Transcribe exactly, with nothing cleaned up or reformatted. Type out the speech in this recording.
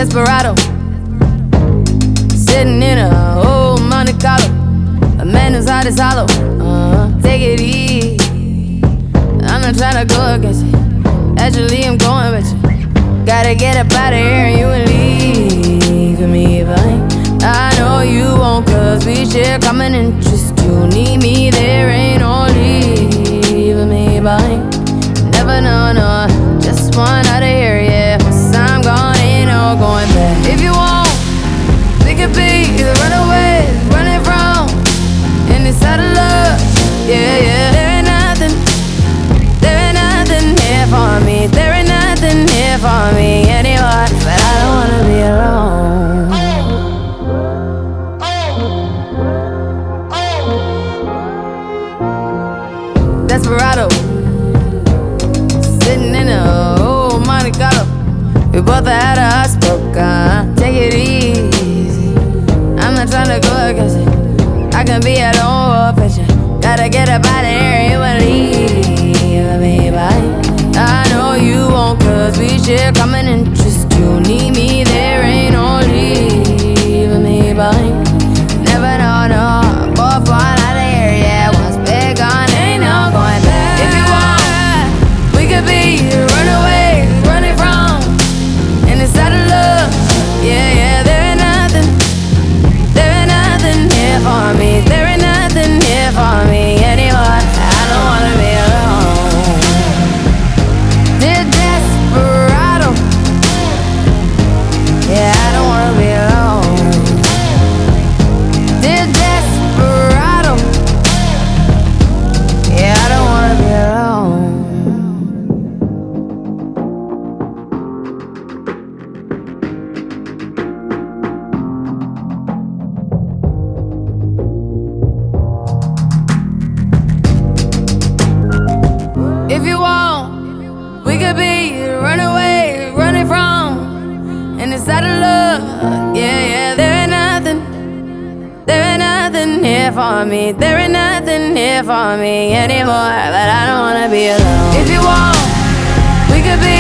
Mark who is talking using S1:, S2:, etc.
S1: Desperado, sitting in a old Monte Carlo, a man whose heart is hollow. Uh-huh. Take it easy, I'm not trying to go against you. Actually, I'm going with you. Gotta get up out of here and you will leave me behind. I know you won't, cause we share common interest. You need me, there ain't no leaving me behind. Never know, no, just one out of here, yeah. Once I'm gone, ain't no going back. If you want, we could be the runaways, running from in this side of love, yeah, yeah. There ain't nothing, there ain't nothing here for me. There ain't nothing here for me anymore, but I don't wanna be alone. Desperado, sitting in a old Monte Carlo. We both had a heart spoke, uh, take it easy, I'm not trying to go against it. I can be at home with you. Gotta get up out of here, you will leave me behind. I know you won't, cause we share common interest. You need me, there ain't no leaving me behind. Never know, no, both one out of here, yeah. Once we're gone, ain't no going back. If you want, we could be the runaways, running from in this side of love, yeah, yeah. There ain't nothing, there ain't nothing here for me. There ain't nothing here for me anymore. I don't wanna be alone. Dear Desperado, yeah, I don't wanna be alone. Dear Desperado, yeah, I don't wanna be alone. If you want, we could be runaways, running from in this side of love, yeah, yeah. There ain't nothing, there ain't nothing here for me. There ain't nothing here for me anymore, but I don't wanna be alone. If you want, we could be